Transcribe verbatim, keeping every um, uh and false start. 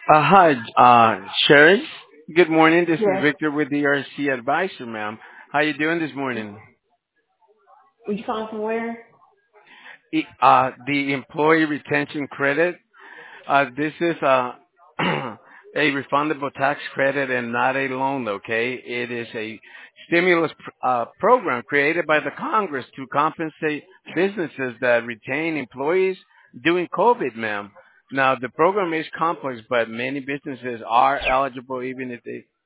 Uh, hi, uh, Sherry. Good morning. This is Yes. Victor with the R C Advisor, ma'am. How you doing this morning? Were you calling from where? E- Uh, the Employee Retention Credit. Uh, this is uh, a refundable tax credit and not a loan, okay? It is a stimulus pr- uh, program created by the Congress to compensate businesses that retain employees during COVID, ma'am. Now, the program is complex, but many businesses are eligible even if they